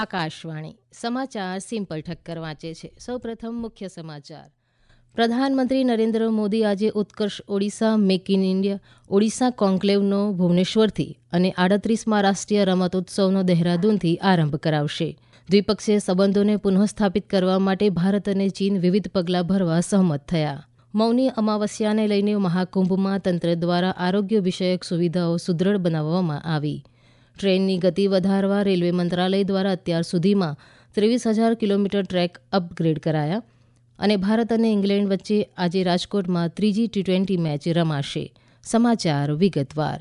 આકાશવાણી સમાચાર સિમ્પલ ઠક્કર વાંચે છે. સૌપ્રથમ મુખ્ય સમાચાર. પ્રધાનમંત્રી નરેન્દ્ર મોદી આજે Utkarsh Odisha make in India Odisha કોન્કલેવનો ભુવનેશ્વરથી અને 38મા રાષ્ટ્રીય રમતોત્સવનો દહેરાદૂનથી આરંભ કરાવશે. દ્વિપક્ષીય સંબંધોને પુનઃસ્થાપિત કરવા માટે ભારત અને ચીન વિવિધ પગલાં ભરવા સહમત થયા. મૌની અમાવસ્યાને લઈને મહાકુંભમાં તંત્ર દ્વારા આરોગ્ય વિષયક સુવિધાઓ સુદૃઢ બનાવવામાં આવી. ટ્રેનની ગતિ વધારવા રેલવે મંત્રાલય દ્વારા અત્યાર સુધીમાં 23,000 કિલોમીટર ટ્રેક અપગ્રેડ કરાયા અને ભારત અને ઇંગ્લેન્ડ વચ્ચે આજે રાજકોટમાં ત્રીજી ટી20 મેચ રમાશે. સમાચાર વિગતવાર.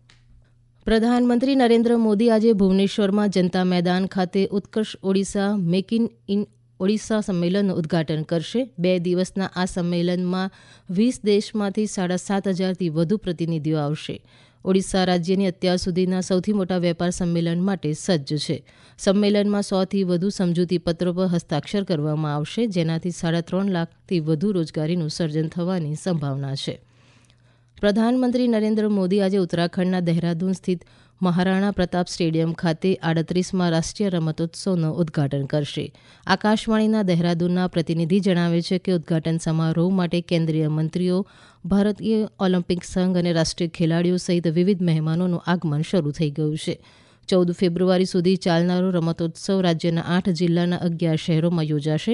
પ્રધાનમંત્રી નરેન્દ્ર મોદી આજે ભુવનેશ્વરમાં જનતા મેદાન ખાતે ઉત્કર્ષ ઓડિશા મેક ઇન ઓડિશા સંમેલનનું ઉદઘાટન કરશે. 2 દિવસના આ સંમેલનમાં 20 દેશમાંથી 7,500થી વધુ પ્રતિનિધિઓ આવશે. ઓડિશા રાજ્યની અત્યાર સુધીના સૌથી મોટા વેપાર સંમેલન માટે સજ્જ છે. સંમેલનમાં 100થી વધુ સમજૂતી પત્રો પર હસ્તાક્ષર કરવામાં આવશે, જેનાથી 3.5 લાખથી વધુ રોજગારીનું સર્જન થવાની સંભાવના છે. પ્રધાનમંત્રી નરેન્દ્ર મોદી આજે ઉત્તરાખંડના દહેરાદૂન સ્થિત મહારાણા પ્રતાપ સ્ટેડિયમ ખાતે 38મા રાષ્ટ્રીય રમતોત્સવનું ઉદઘાટન કરશે. આકાશવાણીના દહેરાદૂનના પ્રતિનિધિ જણાવે છે કે ઉદઘાટન સમારોહ માટે કેન્દ્રીય મંત્રીઓ, ભારતીય ઓલિમ્પિક સંઘ અને રાષ્ટ્રીય ખેલાડીઓ સહિત વિવિધ મહેમાનોનું આગમન શરૂ થઈ ગયું છે. 14 ફેબ્રુઆરી સુધી ચાલનારો રમતોત્સવ રાજ્યના 8 જિલ્લાના 11 શહેરોમાં યોજાશે.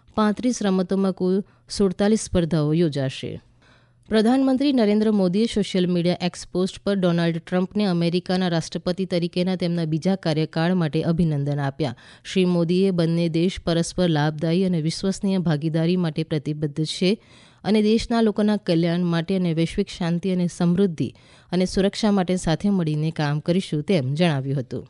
35 રમતોમાં કુલ 47 સ્પર્ધાઓ યોજાશે. પ્રધાનમંત્રી નરેન્દ્ર મોદીએ સોશિયલ મીડિયા એક્સ પોસ્ટ પર ડોનાલ્ડ ટ્રમ્પને અમેરિકાના રાષ્ટ્રપતિ તરીકેના તેમના બીજા કાર્યકાળ માટે અભિનંદન આપ્યા. શ્રી મોદીએ બંને દેશ પરસ્પર લાભદાયી અને વિશ્વસનીય ભાગીદારી માટે પ્રતિબદ્ધ છે અને દેશના લોકોના કલ્યાણ માટે અને વૈશ્વિક શાંતિ અને સમૃદ્ધિ અને સુરક્ષા માટે સાથે મળીને કામ કરીશું તેમ જણાવ્યું હતું.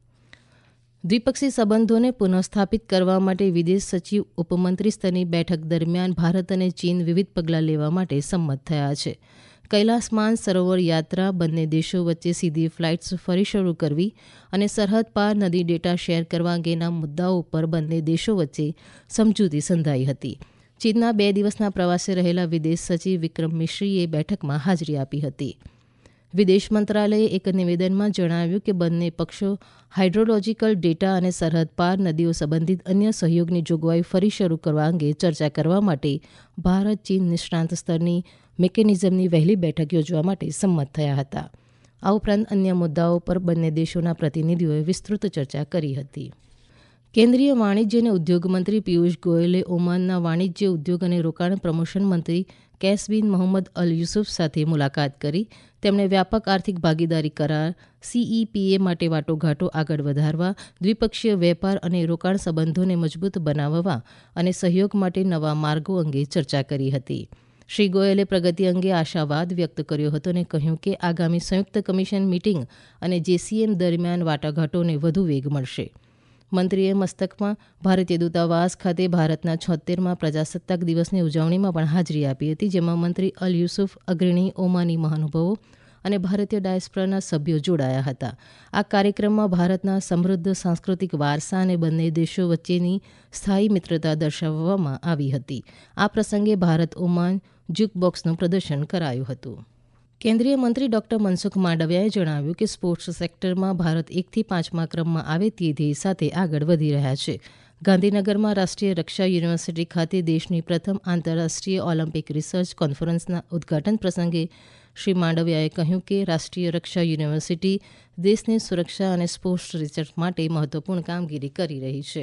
દ્વિપક્ષી સંબંધોને પુનઃસ્થાપિત કરવા માટે વિદેશ સચિવ ઉપમંત્રી સ્તરની બેઠક દરમિયાન ભારત અને ચીન વિવિધ પગલાં લેવા માટે સંમત થયા છે. કૈલાસ માનસરોવર યાત્રા, બંને દેશો વચ્ચે સીધી ફ્લાઇટ્સ ફરી શરૂ કરવી અને સરહદ પાર નદી ડેટા શેર કરવા અંગેના મુદ્દાઓ પર બંને દેશો વચ્ચે સમજૂતી સંધાઈ હતી. ચીનના 2 દિવસના પ્રવાસે રહેલા વિદેશ સચિવ વિક્રમ મિશ્રીએ બેઠકમાં હાજરી આપી હતી. વિદેશ મંત્રાલયે એક નિવેદનમાં જણાવ્યું કે બંને પક્ષો હાઇડ્રોલોજીકલ ડેટા અને સરહદ પાર નદીઓ સંબંધિત અન્ય સહયોગની જોગવાઈ ફરી શરૂ કરવા અંગે ચર્ચા કરવા માટે ભારત ચીન નિષ્ણાંત સ્તરની મિકેનિઝમની વહેલી બેઠક યોજવા માટે સંમત થયા હતા. આ ઉપરાંત અન્ય મુદ્દાઓ પર બંને દેશોના પ્રતિનિધિઓએ વિસ્તૃત ચર્ચા કરી હતી. કેન્દ્રીય વાણિજ્ય અને ઉદ્યોગ મંત્રી પિયુષ ગોયલે ઓમાનના વાણિજ્ય, ઉદ્યોગ અને રોકાણ પ્રમોશન મંત્રી કૈસ બિન મોહમ્મદ અલ યુસુફ સાથે મુલાકાત કરી. તેમણે વ્યાપક આર્થિક ભાગીદારી કરાર CEPA માટે વાટાઘાટો આગળ વધારવા, દ્વિપક્ષીય વેપાર અને રોકાણ સંબંધોને મજબૂત બનાવવા અને સહયોગ માટે નવા માર્ગો અંગે ચર્ચા કરી હતી. શ્રી ગોયલે પ્રગતિ અંગે આશાવાદ વ્યક્ત કર્યો હતો અને કહ્યું કે આગામી સંયુક્ત કમિશન મીટિંગ અને JCM દરમિયાન વાટાઘાટોને વધુ વેગ મળશે. મંત્રીએ મસ્કતમાં ભારતીય દૂતાવાસ ખાતે ભારતના 76મા પ્રજાસત્તાક દિવસની ઉજવણીમાં પણ હાજરી આપી હતી, જેમાં મંત્રી અલ યુસુફ, અગ્રણી ઓમાની મહાનુભાવો અને ભારતીય ડાયસ્પોરાના સભ્યો જોડાયા હતા. આ કાર્યક્રમમાં ભારતના સમૃદ્ધ સાંસ્કૃતિક વારસા અને બંને દેશો વચ્ચેની સ્થાયી મિત્રતા દર્શાવવામાં આવી હતી. આ પ્રસંગે ભારત ઓમાન જ્યુકબોક્સનું પ્રદર્શન કરાયું હતું. કેન્દ્રીય મંત્રી ડોક્ટર મનસુખ માંડવિયાએ જણાવ્યું કે સ્પોર્ટ્સ સેક્ટરમાં ભારત 1થી 5મા ક્રમમાં આવે તે ધ્યેય સાથે આગળ વધી રહ્યા છે. ગાંધીનગરમાં રાષ્ટ્રીય રક્ષા યુનિવર્સિટી ખાતે દેશની પ્રથમ આંતરરાષ્ટ્રીય ઓલિમ્પિક રિસર્ચ કોન્ફરન્સના ઉદઘાટન પ્રસંગે શ્રી માંડવિયાએ કહ્યું કે રાષ્ટ્રીય રક્ષા યુનિવર્સિટી દેશની સુરક્ષા અને સ્પોર્ટ્સ રિસર્ચ માટે મહત્વપૂર્ણ કામગીરી કરી રહી છે.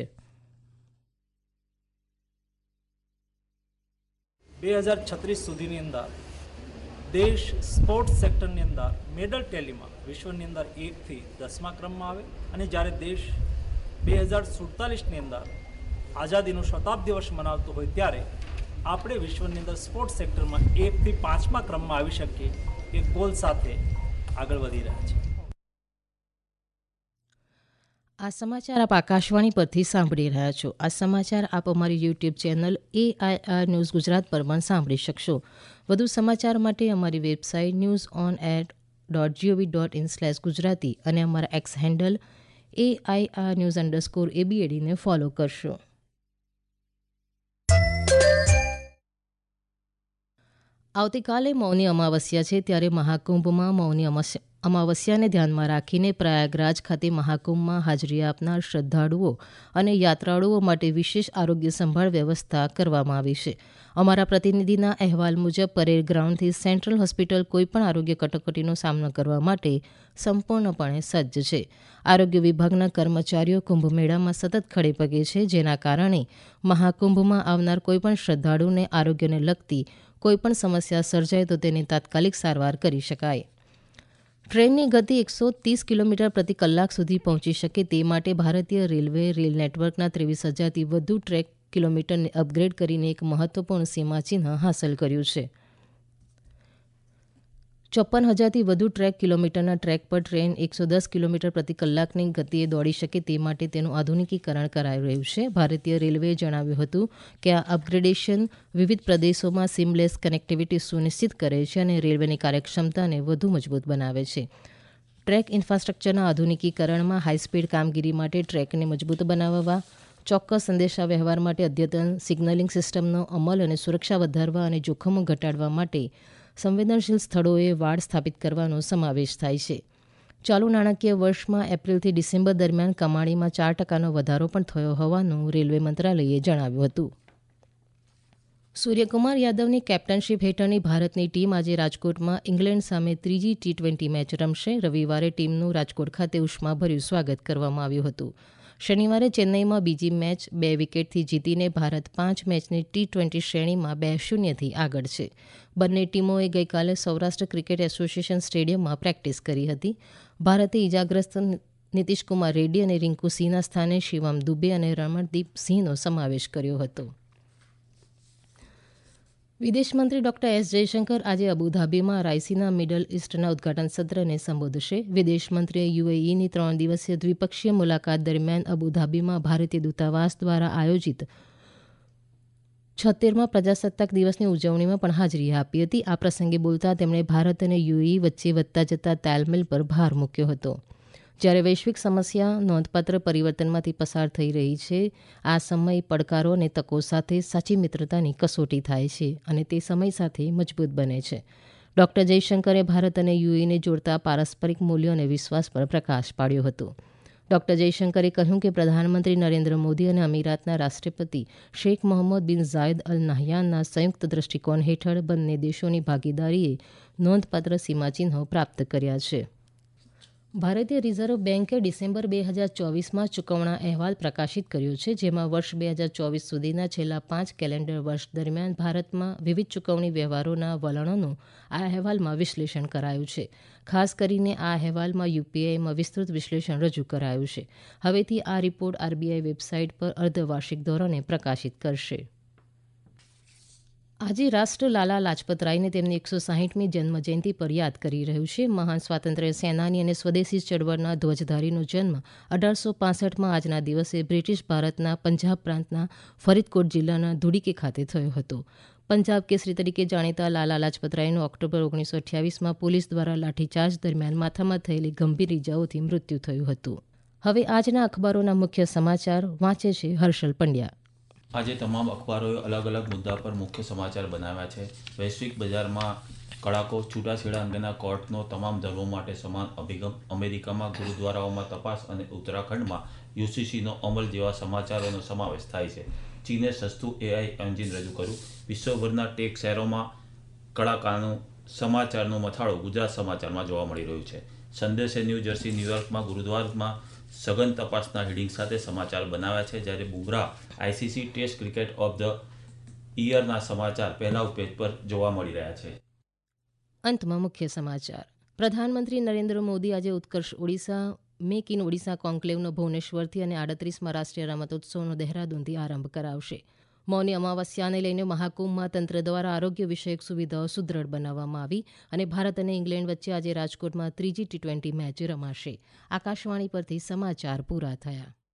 2036 સુધીની અંદર દેશ સ્પોર્ટ્સ સેક્ટરની અંદર મેડલ ટેલીમાં વિશ્વની અંદર 1થી 10મા ક્રમમાં આવે અને જ્યારે દેશ 2047ની અંદર આઝાદીનો શતાબ્દી વર્ષ મનાવતો હોય ત્યારે આપણે વિશ્વની અંદર સ્પોર્ટ્સ સેક્ટરમાં 1થી 5મા ક્રમમાં આવી શકીએ એ ગોલ સાથે આગળ વધી રહ્યા છે. આ સમાચાર આપ આકાશવાણી પરથી સાંભળી રહ્યા છો. આ સમાચાર આપ અમારી YouTube channel AIR news Gujarat પર પણ સાંભળી શકશો. વધુ સમાચાર માટે અમારી વેબસાઇટ newsonair.gov.in/gujarati અને અમારા એક્સ હેન્ડલ AIR_news_ABAD ને ફોલો કરશો. આવતીકાલે મૌની અમાવસ્યા છે, ત્યારે મહાકુંભમાં મૌની અમાવસ્યાને ધ્યાનમાં રાખીને પ્રયાગરાજ ખાતે મહાકુંભમાં હાજરી આપનાર શ્રદ્ધાળુઓ અને યાત્રાળુઓ માટે વિશેષ આરોગ્ય સંભાળ વ્યવસ્થા કરવામાં આવી છે. અમારા પ્રતિનિધિના અહેવાલ મુજબ પરેડ ગ્રાઉન્ડથી સેન્ટ્રલ હોસ્પિટલ કોઈપણ આરોગ્ય કટોકટીનો સામનો કરવા માટે સંપૂર્ણપણે સજ્જ છે. આરોગ્ય વિભાગના કર્મચારીઓ કુંભમેળામાં સતત ખડેપગે છે, જેના કારણે મહાકુંભમાં આવનાર કોઈપણ શ્રદ્ધાળુને આરોગ્યને લગતી કોઈપણ સમસ્યા સર્જાય તો તેની તાત્કાલિક સારવાર કરી શકાય. ટ્રેનની ગતિ 130 કિલોમીટર પ્રતિ કલાક સુધી પહોંચી શકે તે માટે ભારતીય રેલવેએ રેલ નેટવર્કના 23,000થી વધુ ટ્રેક કિલોમીટરને અપગ્રેડ કરીને એક મહત્વપૂર્ણ સીમાચિહ્ન હાંસલ કર્યું છે. 54,000થી વધુ ટ્રેક કિલોમીટરના ટ્રેક પર ટ્રેન 110 કિલોમીટર પ્રતિ કલાકની ગતિએ દોડી શકે તે માટે તેનું આધુનિકીકરણ કરાઈ રહ્યું છે. ભારતીય રેલવેએ જણાવ્યું હતું કે આ અપગ્રેડેશન વિવિધ પ્રદેશોમાં સીમલેસ કનેક્ટિવિટી સુનિશ્ચિત કરે છે અને રેલવેની કાર્યક્ષમતાને વધુ મજબૂત બનાવે છે. ટ્રેક ઇન્ફ્રાસ્ટ્રક્ચરના આધુનિકીકરણમાં હાઈસ્પીડ કામગીરી માટે ટ્રેકને મજબૂત બનાવવા, ચોક્કસ સંદેશાવ્યવહાર માટે અદ્યતન સિગ્નલિંગ સિસ્ટમનો અમલ અને સુરક્ષા વધારવા અને જોખમો ઘટાડવા માટે સંવેદનશીલ સ્થળોએ વાડ સ્થાપિત કરવાનો સમાવેશ થાય છે. ચાલુ નાણાકીય વર્ષમાં એપ્રિલથી ડિસેમ્બર દરમિયાન કમાણીમાં 4% વધારો પણ થયો હોવાનું રેલવે મંત્રાલયે જણાવ્યું હતું. સૂર્યકુમાર યાદવની કેપ્ટનશીપ હેઠળની ભારતની ટીમ આજે રાજકોટમાં ઇંગ્લેન્ડ સામે ત્રીજી T20 મેચ રમશે. રવિવારે ટીમનું રાજકોટ ખાતે ઉષ્માભર્યું સ્વાગત કરવામાં આવ્યું હતું. શનિવારે ચેન્નઈમાં બીજી મેચ 2 વિકેટથી જીતીને ભારત 5 મેચની T20 શ્રેણીમાં 2-0થી આગળ છે. બંને ટીમોએ ગઈકાલે સૌરાષ્ટ્ર ક્રિકેટ એસોસિએશન સ્ટેડિયમમાં પ્રેક્ટિસ કરી હતી. ભારતે ઇજાગ્રસ્ત નીતિશકુમાર રેડ્ડી અને રિંકુ સિંહના સ્થાને શિવમ દુબે અને રમણદીપ સિંહનો સમાવેશ કર્યો હતો. વિદેશમંત્રી ડોક્ટર એસ જયશંકર આજે અબુધાબીમાં રાયસીના મિડલ ઇસ્ટના ઉદઘાટન સત્રને સંબોધશે. વિદેશમંત્રીએ યુએઈની 3 દિવસીય દ્વિપક્ષીય મુલાકાત દરમિયાન અબુધાબીમાં ભારતીય દૂતાવાસ દ્વારા આયોજિત 76મા પ્રજાસત્તાક દિવસની ઉજવણીમાં પણ હાજરી આપી હતી. આ પ્રસંગે બોલતા તેમણે ભારત અને યુએઈ વચ્ચે વધતા જતા તાલમેલ પર ભાર મૂક્યો હતો. જ્યારે વૈશ્વિક સમસ્યા નોંધપાત્ર પરિવર્તનમાંથી પસાર થઈ રહી છે, આ સમય પડકારો અને તકો સાથે સાચી મિત્રતાની કસોટી થાય છે અને તે સમય સાથે મજબૂત બને છે. ડોક્ટર જયશંકરે ભારત અને યુએઈને જોડતા પારસ્પરિક મૂલ્યો અને વિશ્વાસ પર પ્રકાશ પાડ્યો હતો. ડોક્ટર જયશંકરે કહ્યું કે પ્રધાનમંત્રી નરેન્દ્ર મોદી અને અમીરાતના રાષ્ટ્રપતિ શેખ મોહમ્મદ બિન ઝાયદ અલ નહયાનના સંયુક્ત દ્રષ્ટિકોણ હેઠળ બંને દેશોની ભાગીદારીએ નોંધપાત્ર સીમાચિહ્નો પ્રાપ્ત કર્યા છે. ભારતીય રિઝર્વ બેન્કે ડિસેમ્બર 2024માં ચૂકવણા અહેવાલ પ્રકાશિત કર્યો છે, જેમાં વર્ષ 2024 સુધીના છેલ્લા 5 કેલેન્ડર વર્ષ દરમિયાન ભારતમાં વિવિધ ચૂકવણી વ્યવહારોના વલણોનું આ અહેવાલમાં વિશ્લેષણ કરાયું છે. ખાસ કરીને આ અહેવાલમાં યુપીઆઈમાં વિસ્તૃત વિશ્લેષણ રજૂ કરાયું છે. હવેથી આ રિપોર્ટ આરબીઆઈ વેબસાઇટ પર અર્ધવાર્ષિક ધોરણે પ્રકાશિત કરશે. આજે રાષ્ટ્ર લાલા લાજપતરાયને તેમની 160મી જન્મજયંતિ પર યાદ કરી રહ્યું છે. મહાન સ્વાતંત્ર્ય સેનાની અને સ્વદેશી ચળવળના ધ્વજધારીનો જન્મ 1865માં આજના દિવસે બ્રિટિશ ભારતના પંજાબ પ્રાંતના ફરીદકોટ જિલ્લાના ધુડીકે ખાતે થયો હતો. પંજાબ કેસરી તરીકે જાણીતા લાલા લાજપતરાયનું ઓક્ટોબર 1928માં પોલીસ દ્વારા લાઠીચાર્જ દરમિયાન માથામાં થયેલી ગંભીર ઇજાઓથી મૃત્યુ થયું હતું. હવે આજના અખબારોના મુખ્ય સમાચાર વાંચે છે હર્ષલ પંડ્યા. આજે તમામ અખબારોએ અલગ અલગ મુદ્દા પર મુખ્ય સમાચાર બનાવ્યા છે. વૈશ્વિક બજારમાં કડાકો, છૂટાછેડા અંગેના કોર્ટનો તમામ ધર્મો માટે સમાન અભિગમ, અમેરિકામાં ગુરુદ્વારાઓમાં તપાસ અને ઉત્તરાખંડમાં યુસીસીનો અમલ જેવા સમાચારોનો સમાવેશ થાય છે. ચીને સસ્તું એઆઈ એન્જિન રજૂ કર્યું. વિશ્વભરના ટેક શેરોમાં કડાકાનું સમાચારનો મથાળો ગુજરાત સમાચારમાં જોવા મળી રહ્યું છે. સંદેશે ન્યૂ જર્સી, ન્યૂયોર્કમાં ગુરુદ્વારામાં સઘન તપાસના હેડિંગ સાથે સમાચાર બનાવ્યા છે, જ્યારે Bumrah ICC test cricket of the ઈયરના સમાચાર પહેલા પેજ પર જોવા મળી રહ્યા છે. અંતમાં મુખ્ય સમાચાર. પ્રધાનમંત્રી નરેન્દ્ર મોદી આજે ઉત્કર્ષ ઓડિશા મેક ઇન ઓડિશા કોન્કલેવનો ભુવનેશ્વરથી અને 38મા રાષ્ટ્રીય રમતોત્સવનો દહેરાદૂનથી આરંભ કરાવશે. મૌની અમાવસ્યાને લઈને મહાકુંભમાં તંત્ર દ્વારા આરોગ્ય વિષયક સુવિધાઓ સુદૃઢ બનાવવામાં આવી અને ભારત અને ઇંગ્લેન્ડ વચ્ચે આજે રાજકોટમાં ત્રીજી T20 મેચ રમાશે. આકાશવાણી પરથી સમાચાર પૂરા થયા.